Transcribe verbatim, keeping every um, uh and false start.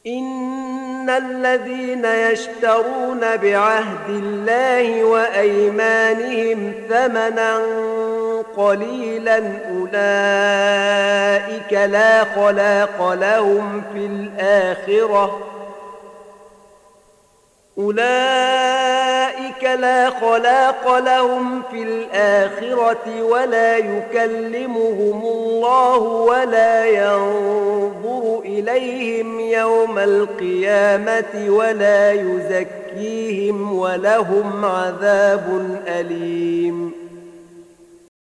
إن الذين يشترون بعهد الله وأيمانهم ثمنا قليلا أولئك لا خلاق لهم في الآخرة أولئك لا خلاق لهم في الآخرة ولا يكلمهم الله ولا ينظر إليهم يوم القيامة ولا يزكيهم ولهم عذاب أليم